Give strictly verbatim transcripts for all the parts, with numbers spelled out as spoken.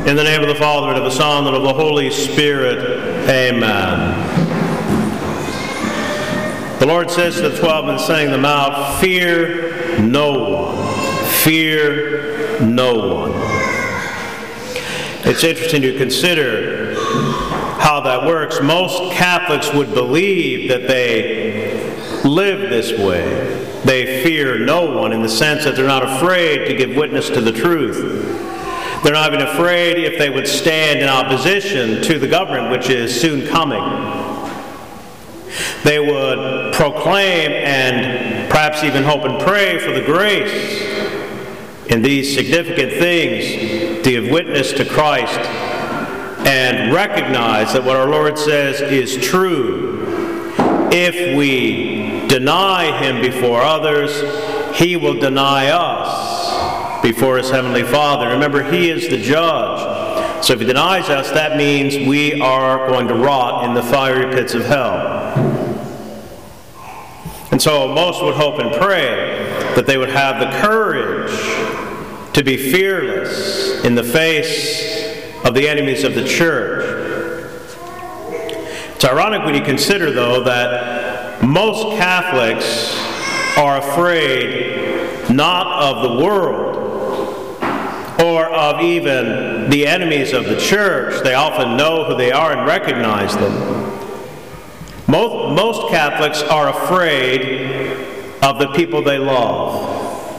In the name of the Father, and of the Son, and of the Holy Spirit, amen. The Lord says to the twelve and sending them out, fear no one. Fear no one. It's interesting to consider how that works. Most Catholics would believe that they live this way. They fear no one in the sense that they're not afraid to give witness to the truth. They're not even afraid if they would stand in opposition to the government, which is soon coming. They would proclaim and perhaps even hope and pray for the grace in these significant things to give witness to Christ and recognize that what our Lord says is true. If we deny Him before others, He will deny us before His Heavenly Father. Remember, He is the judge. So if He denies us, that means we are going to rot in the fiery pits of hell. And so most would hope and pray that they would have the courage to be fearless in the face of the enemies of the church. It's ironic when you consider, though, that most Catholics are afraid not of the world or of even the enemies of the church. They often know who they are and recognize them. Most, most Catholics are afraid of the people they love.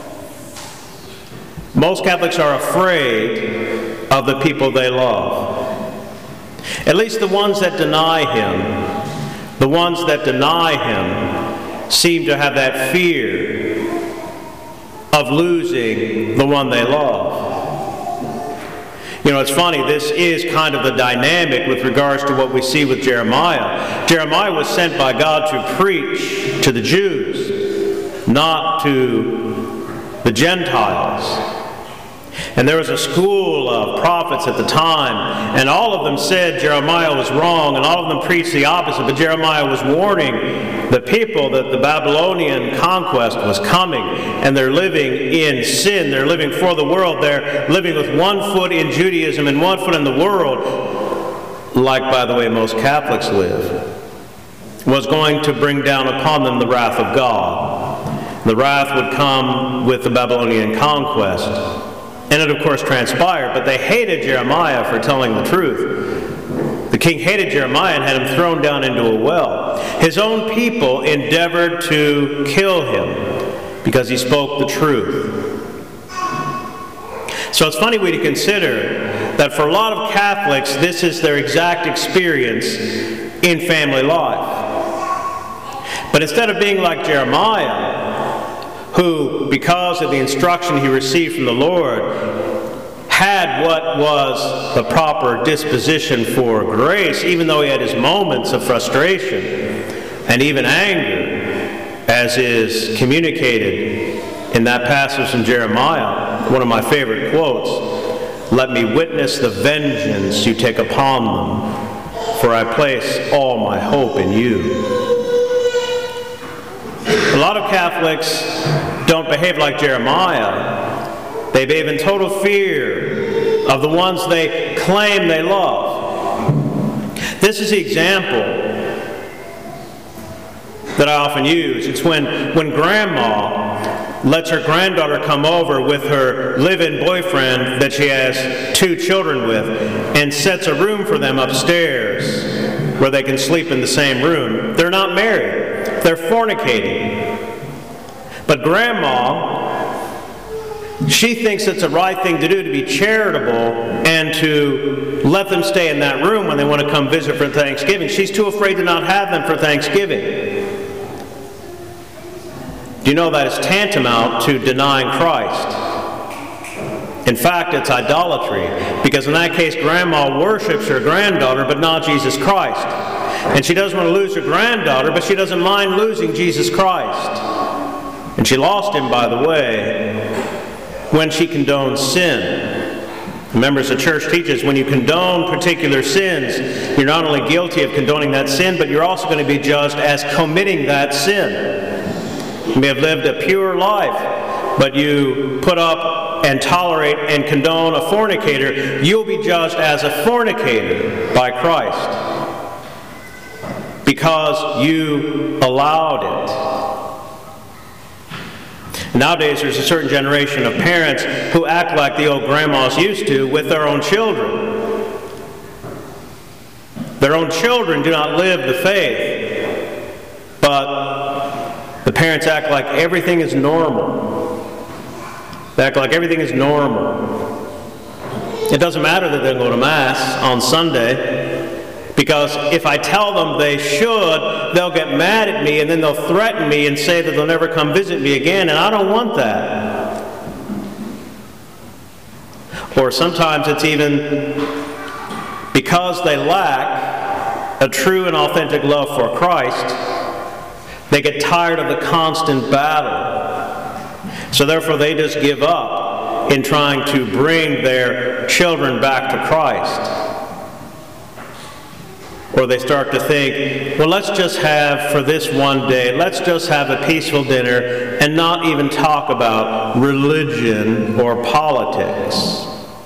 Most Catholics are afraid of the people they love. At least the ones that deny Him, the ones that deny Him seem to have that fear of losing the one they love. You know, it's funny, this is kind of the dynamic with regards to what we see with Jeremiah. Jeremiah was sent by God to preach to the Jews, not to the Gentiles. And there was a school of prophets at the time, and all of them said Jeremiah was wrong, and all of them preached the opposite. But Jeremiah was warning the people that the Babylonian conquest was coming, and they're living in sin. They're living for the world. They're living with one foot in Judaism and one foot in the world, like, by the way, most Catholics live, was going to bring down upon them the wrath of God. The wrath would come with the Babylonian conquest. And it, of course, transpired, but they hated Jeremiah for telling the truth. The king hated Jeremiah and had him thrown down into a well. His own people endeavored to kill him because he spoke the truth. So it's funny when you consider that for a lot of Catholics, this is their exact experience in family life. But instead of being like Jeremiah, who, because of the instruction he received from the Lord, had what was the proper disposition for grace, even though he had his moments of frustration and even anger, as is communicated in that passage in Jeremiah, one of my favorite quotes, "Let me witness the vengeance you take upon them, for I place all my hope in you." A lot of Catholics don't behave like Jeremiah. They behave in total fear of the ones they claim they love. This is the example that I often use. It's when, when grandma lets her granddaughter come over with her live-in boyfriend that she has two children with and sets a room for them upstairs where they can sleep in the same room. They're not married. They're fornicating. But grandma, she thinks it's the right thing to do to be charitable and to let them stay in that room when they want to come visit for Thanksgiving. She's too afraid to not have them for Thanksgiving. Do you know that is tantamount to denying Christ? In fact, it's idolatry, because in that case, grandma worships her granddaughter, but not Jesus Christ. And she doesn't want to lose her granddaughter, but she doesn't mind losing Jesus Christ. And she lost him, by the way, when she condones sin. Remember, as the church teaches, when you condone particular sins, you're not only guilty of condoning that sin, but you're also going to be judged as committing that sin. You may have lived a pure life, but you put up and tolerate and condone a fornicator, you'll be judged as a fornicator by Christ because you allowed it. Nowadays, there's a certain generation of parents who act like the old grandmas used to with their own children. Their own children do not live the faith, but the parents act like everything is normal. They act like everything is normal. It doesn't matter that they go to Mass on Sunday, because if I tell them they should, they'll get mad at me and then they'll threaten me and say that they'll never come visit me again, and I don't want that. Or sometimes it's even because they lack a true and authentic love for Christ, they get tired of the constant battle. So therefore they just give up in trying to bring their children back to Christ. Or they start to think, well, let's just have, for this one day, let's just have a peaceful dinner and not even talk about religion or politics.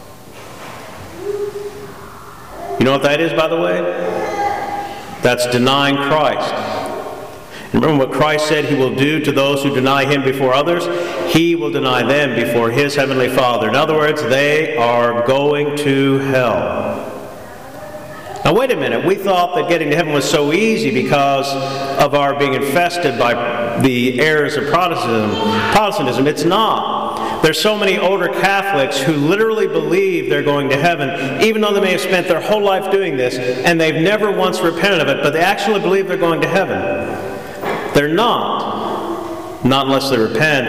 You know what that is, by the way? That's denying Christ. And remember what Christ said He will do to those who deny Him before others? He will deny them before His Heavenly Father. In other words, they are going to hell. Now wait a minute, we thought that getting to heaven was so easy because of our being infested by the errors of Protestantism. Protestantism, it's not. There's so many older Catholics who literally believe they're going to heaven, even though they may have spent their whole life doing this, and they've never once repented of it, but they actually believe they're going to heaven. They're not. Not unless they repent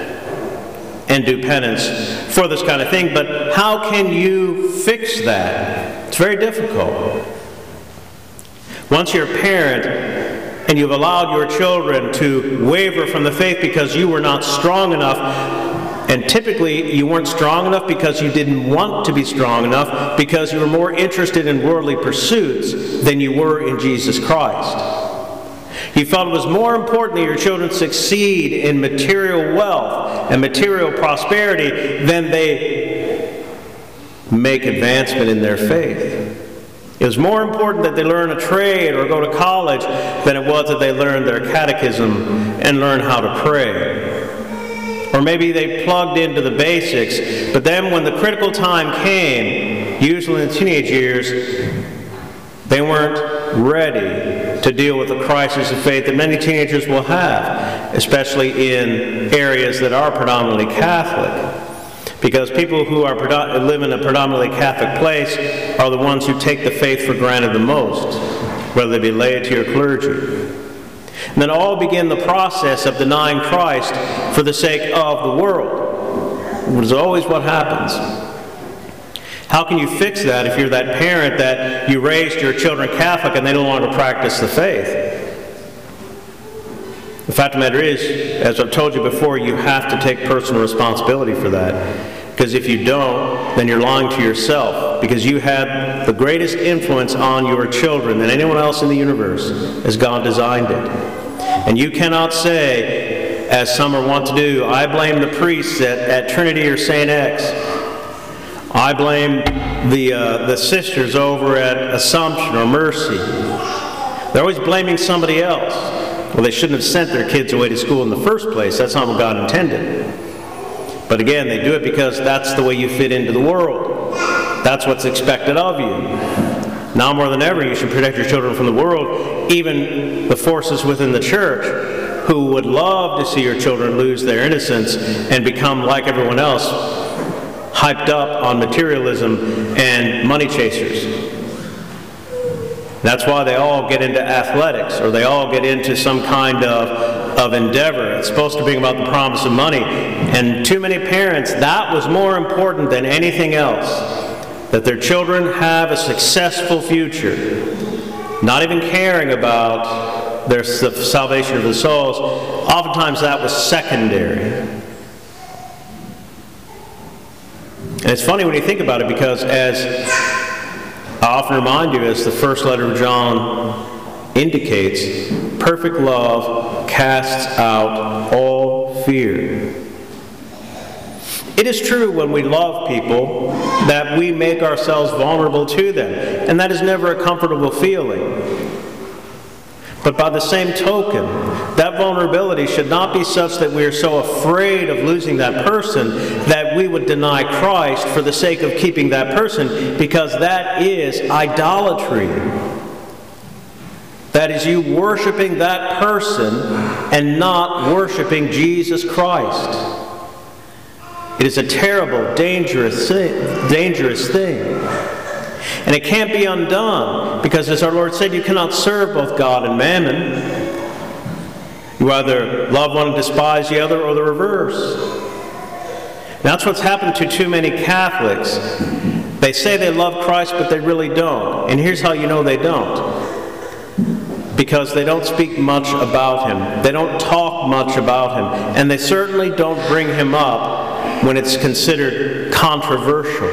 and do penance for this kind of thing. But how can you fix that? It's very difficult. Once you're a parent and you've allowed your children to waver from the faith because you were not strong enough, and typically you weren't strong enough because you didn't want to be strong enough, because you were more interested in worldly pursuits than you were in Jesus Christ. You felt it was more important that your children succeed in material wealth and material prosperity than they make advancement in their faith. It was more important that they learn a trade or go to college than it was that they learn their catechism and learn how to pray. Or maybe they plugged into the basics, but then when the critical time came, usually in the teenage years, they weren't ready to deal with the crisis of faith that many teenagers will have, especially in areas that are predominantly Catholic. Because people who are live in a predominantly Catholic place are the ones who take the faith for granted the most, whether they be laity or clergy. And then all begin the process of denying Christ for the sake of the world, which is always what happens. How can you fix that if you're that parent that you raised your children Catholic and they no longer practice the faith? The fact of the matter is, as I've told you before, you have to take personal responsibility for that. Because if you don't, then you're lying to yourself. Because you have the greatest influence on your children than anyone else in the universe, as God designed it. And you cannot say, as some are wont to do, I blame the priests at, at Trinity or Saint X. I blame the, uh, the sisters over at Assumption or Mercy. They're always blaming somebody else. Well, they shouldn't have sent their kids away to school in the first place. That's not what God intended. But again, they do it because that's the way you fit into the world. That's what's expected of you. Now more than ever, you should protect your children from the world, even the forces within the church who would love to see your children lose their innocence and become like everyone else, hyped up on materialism and money chasers. That's why they all get into athletics, or they all get into some kind of, of endeavor. It's supposed to bring about the promise of money. And too many parents, that was more important than anything else. That their children have a successful future. Not even caring about their the salvation of the souls. Oftentimes that was secondary. And it's funny when you think about it, because as I often remind you, as the first letter of John indicates, perfect love casts out all fear. It is true when we love people that we make ourselves vulnerable to them, and that is never a comfortable feeling. But by the same token, that vulnerability should not be such that we are so afraid of losing that person that we would deny Christ for the sake of keeping that person, because that is idolatry. That is you worshiping that person and not worshiping Jesus Christ. It is a terrible, dangerous thing, dangerous thing. And it can't be undone, because as our Lord said, you cannot serve both God and mammon. You either love one and despise the other, or the reverse. That's what's happened to too many Catholics. They say they love Christ, but they really don't. And here's how you know they don't. Because they don't speak much about Him. They don't talk much about Him. And they certainly don't bring Him up when it's considered controversial.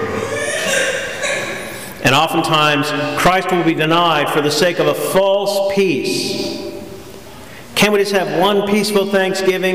And oftentimes, Christ will be denied for the sake of a false peace. Can't we just have one peaceful Thanksgiving?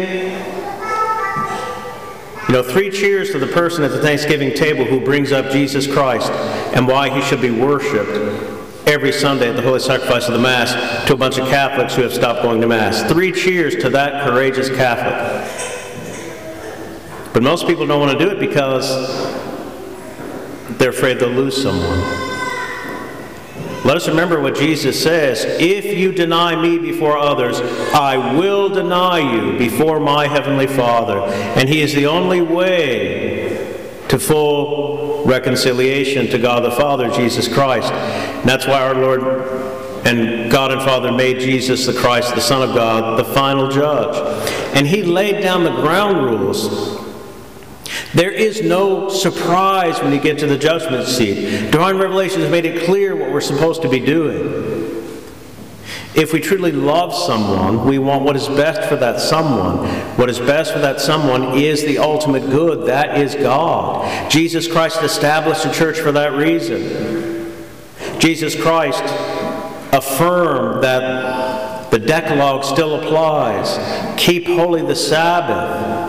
You know, three cheers to the person at the Thanksgiving table who brings up Jesus Christ and why He should be worshipped every Sunday at the Holy Sacrifice of the Mass, to a bunch of Catholics who have stopped going to Mass. Three cheers to that courageous Catholic. But most people don't want to do it because they're afraid they'll lose someone. Let us remember what Jesus says: if you deny me before others, I will deny you before my Heavenly Father. And He is the only way to full reconciliation to God the Father, Jesus Christ. And that's why our Lord and God and Father made Jesus the Christ, the Son of God, the final judge. And He laid down the ground rules. There is no surprise when you get to the judgment seat. Divine Revelation has made it clear what we're supposed to be doing. If we truly love someone, we want what is best for that someone. What is best for that someone is the ultimate good. That is God. Jesus Christ established a church for that reason. Jesus Christ affirmed that the Decalogue still applies. Keep holy the Sabbath.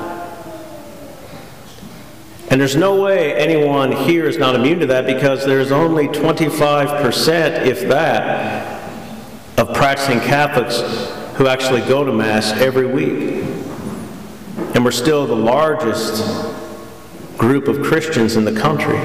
And there's no way anyone here is not immune to that, because there's only twenty-five percent, if that, of practicing Catholics who actually go to Mass every week. And we're still the largest group of Christians in the country.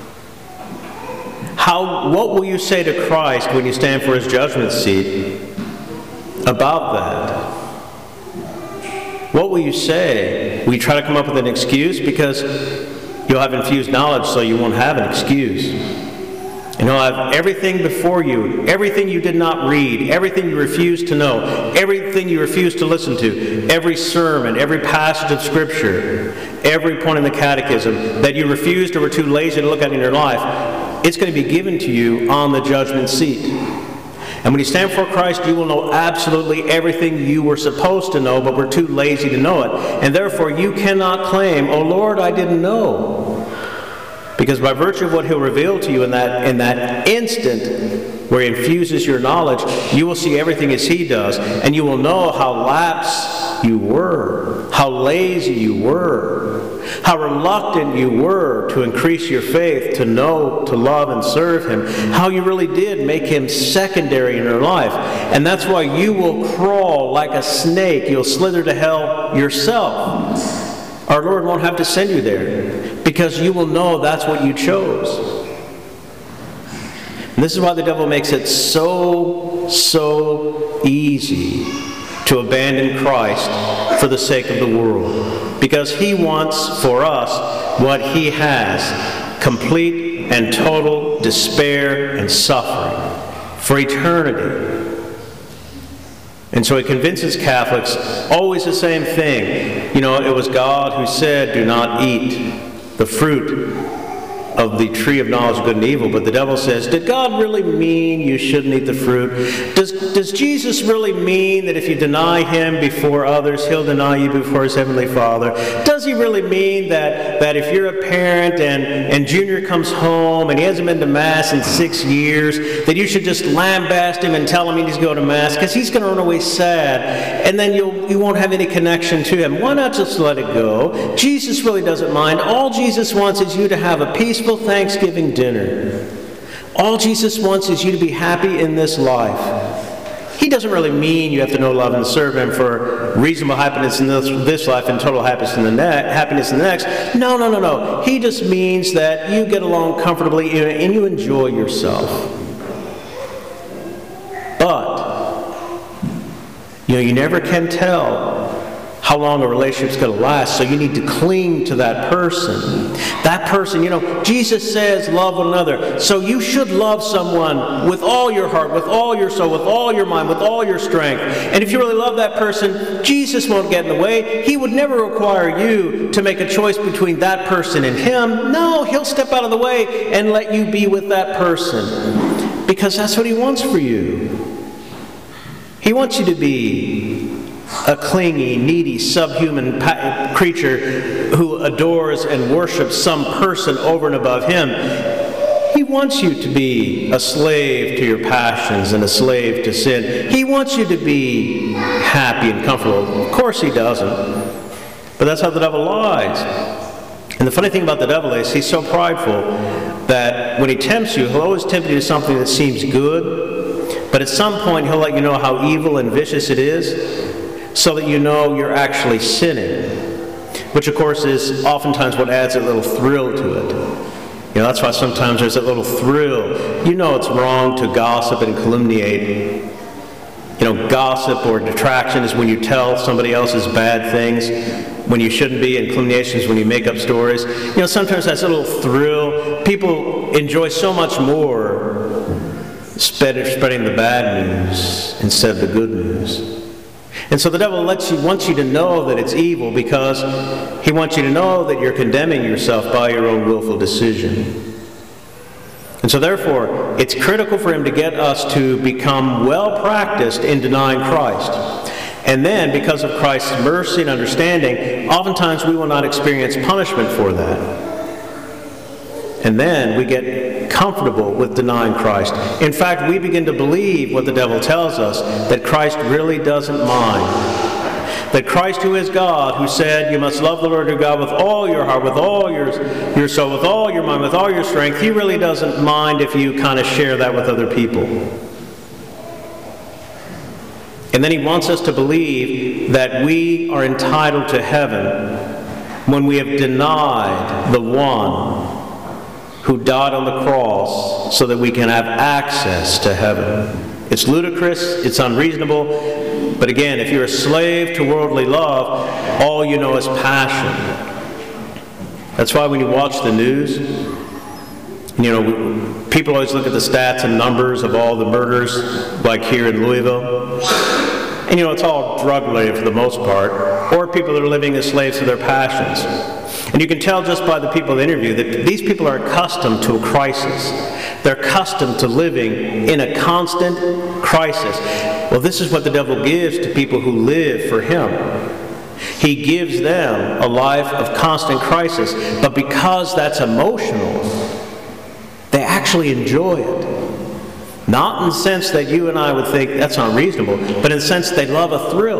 How, what will you say to Christ when you stand for His judgment seat about that? What will you say? Will you try to come up with an excuse? Because you'll have infused knowledge, so you won't have an excuse. And He'll have everything before you, everything you did not read, everything you refused to know, everything you refused to listen to, every sermon, every passage of Scripture, every point in the Catechism that you refused or were too lazy to look at in your life, it's going to be given to you on the judgment seat. And when you stand before Christ, you will know absolutely everything you were supposed to know, but were too lazy to know it. And therefore, you cannot claim, "Oh Lord, I didn't know." Because by virtue of what He'll reveal to you in that, in that instant where He infuses your knowledge, you will see everything as He does. And you will know how lax you were, how lazy you were, how reluctant you were to increase your faith, to know, to love, and serve Him, how you really did make Him secondary in your life. And that's why you will crawl like a snake. You'll slither to hell yourself. Our Lord won't have to send you there, because you will know that's what you chose. And this is why the devil makes it so, so easy to abandon Christ for the sake of the world. Because he wants for us what he has: complete and total despair and suffering for eternity. And so he convinces Catholics always the same thing. You know, it was God who said, "Do not eat the fruit of the tree of knowledge of good and evil, but the devil says, did God really mean you shouldn't eat the fruit? Does, does Jesus really mean that if you deny him before others, he'll deny you before his heavenly Father? Does he really mean that, that if you're a parent and, and Junior comes home and he hasn't been to Mass in six years, that you should just lambaste him and tell him he needs to go to Mass because he's going to run away sad, and then you'll, you won't have any connection to him? Why not just let it go? Jesus really doesn't mind. All Jesus wants is you to have a peaceful Thanksgiving dinner. All Jesus wants is you to be happy in this life. He doesn't really mean you have to know, love, and serve him for reasonable happiness in this, this life and total happiness in the ne- happiness in the next. No, no, no, no. He just means that you get along comfortably and you enjoy yourself. But, you know, you never can tell how long a relationship's going to last, so you need to cling to that person. That person, you know, Jesus says love one another, so you should love someone with all your heart, with all your soul, with all your mind, with all your strength. And if you really love that person, Jesus won't get in the way. He would never require you to make a choice between that person and him. No, he'll step out of the way and let you be with that person, because that's what he wants for you. He wants you to be a clingy, needy, subhuman pa- creature who adores and worships some person over and above him. He wants you to be a slave to your passions and a slave to sin. He wants you to be happy and comfortable. Of course he doesn't. But that's how the devil lies. And the funny thing about the devil is he's so prideful that when he tempts you, he'll always tempt you to something that seems good, but at some point he'll let you know how evil and vicious it is, so that you know you're actually sinning, which of course is oftentimes what adds a little thrill to it. You know, that's why sometimes there's that little thrill. You know it's wrong to gossip and calumniate. You know, gossip or detraction is when you tell somebody else's bad things when you shouldn't be, and calumniation is when you make up stories. You know, sometimes that's a little thrill. People enjoy so much more spreading the bad news instead of the good news. And so the devil lets you, wants you to know that it's evil because he wants you to know that you're condemning yourself by your own willful decision. And so therefore, it's critical for him to get us to become well practiced in denying Christ. And then, because of Christ's mercy and understanding, oftentimes we will not experience punishment for that. And then we get comfortable with denying Christ. In fact, we begin to believe what the devil tells us, that Christ really doesn't mind. That Christ, who is God, who said, you must love the Lord your God with all your heart, with all your, your soul, with all your mind, with all your strength, he really doesn't mind if you kind of share that with other people. And then he wants us to believe that we are entitled to heaven when we have denied the one who died on the cross so that we can have access to heaven. It's ludicrous, it's unreasonable, but again, if you're a slave to worldly love, all you know is passion. That's why when you watch the news, you know, people always look at the stats and numbers of all the murders, like here in Louisville. And you know, it's all drug-related for the most part, or people that are living as slaves to their passions. And you can tell just by the people they interview that these people are accustomed to a crisis. They're accustomed to living in a constant crisis. Well, this is what the devil gives to people who live for him. He gives them a life of constant crisis. But because that's emotional, they actually enjoy it. Not in the sense that you and I would think that's unreasonable, but in the sense they love a thrill.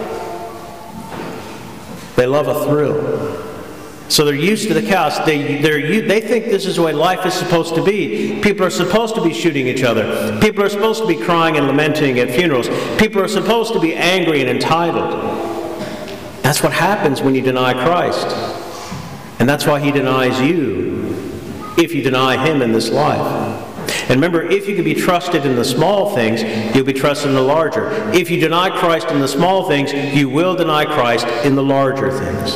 They love a thrill. So they're used to the chaos. They, they're, they think this is the way life is supposed to be. People are supposed to be shooting each other. People are supposed to be crying and lamenting at funerals. People are supposed to be angry and entitled. That's what happens when you deny Christ. And that's why he denies you if you deny him in this life. And remember, if you can be trusted in the small things, you'll be trusted in the larger. If you deny Christ in the small things, you will deny Christ in the larger things.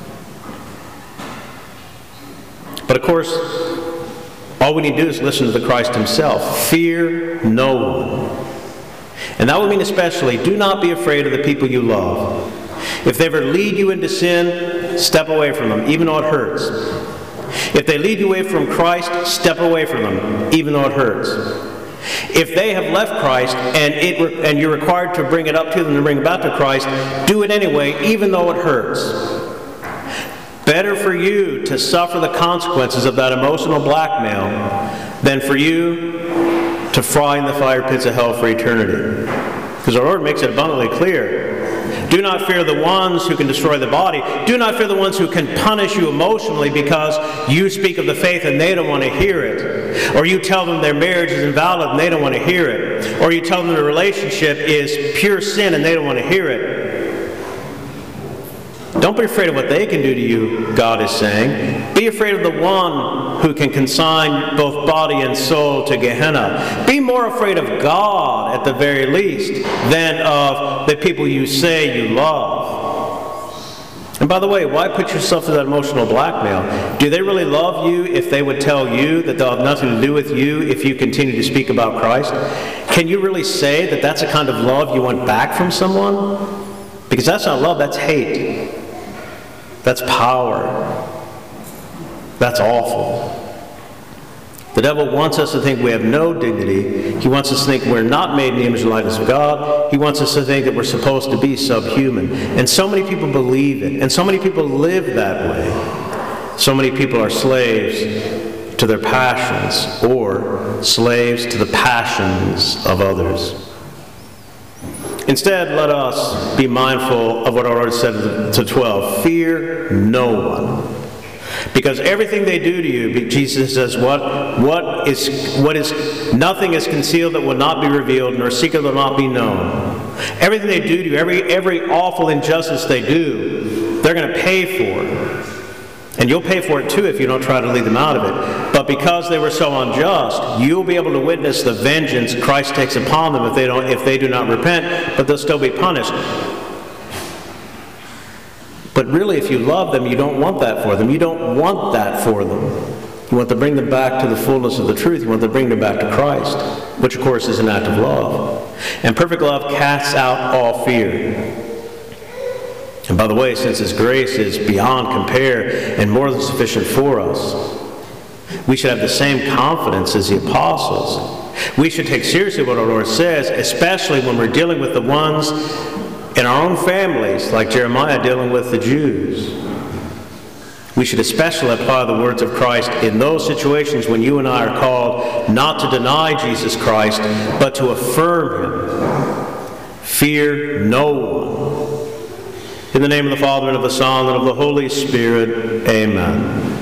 But of course, all we need to do is listen to the Christ himself. Fear no one. And that would mean especially, do not be afraid of the people you love. If they ever lead you into sin, step away from them, even though it hurts. If they lead you away from Christ, step away from them, even though it hurts. If they have left Christ and, it, and you're required to bring it up to them to bring it back to Christ, do it anyway, even though it hurts. Better for you to suffer the consequences of that emotional blackmail than for you to fry in the fire pits of hell for eternity. Because our Lord makes it abundantly clear. Do not fear the ones who can destroy the body. Do not fear the ones who can punish you emotionally because you speak of the faith and they don't want to hear it. Or you tell them their marriage is invalid and they don't want to hear it. Or you tell them their relationship is pure sin and they don't want to hear it. Don't be afraid of what they can do to you, God is saying. Be afraid of the one who can consign both body and soul to Gehenna. Be more afraid of God, at the very least, than of the people you say you love. And by the way, why put yourself through that emotional blackmail? Do they really love you if they would tell you that they'll have nothing to do with you if you continue to speak about Christ? Can you really say that that's the kind of love you want back from someone? Because that's not love, that's hate. That's power. That's awful. The devil wants us to think we have no dignity. He wants us to think we're not made in the image and likeness of God. He wants us to think that we're supposed to be subhuman. And so many people believe it. And so many people live that way. So many people are slaves to their passions or slaves to the passions of others. Instead, let us be mindful of what our Lord said to twelve. Fear no one. Because everything they do to you, Jesus says, what, what is, what is, nothing is concealed that will not be revealed, nor secret that will not be known. Everything they do to you, every, every awful injustice they do, they're going to pay for. And you'll pay for it too if you don't try to lead them out of it. But because they were so unjust, you'll be able to witness the vengeance Christ takes upon them if they don't, if they do not repent, but they'll still be punished. But really, if you love them, you don't want that for them. You don't want that for them. You want to bring them back to the fullness of the truth. You want to bring them back to Christ, which of course is an act of love. And perfect love casts out all fear. And by the way, since His grace is beyond compare and more than sufficient for us, we should have the same confidence as the apostles. We should take seriously what our Lord says, especially when we're dealing with the ones in our own families, like Jeremiah dealing with the Jews. We should especially apply the words of Christ in those situations when you and I are called not to deny Jesus Christ, but to affirm Him. Fear no one. In the name of the Father, and of the Son, and of the Holy Spirit, amen.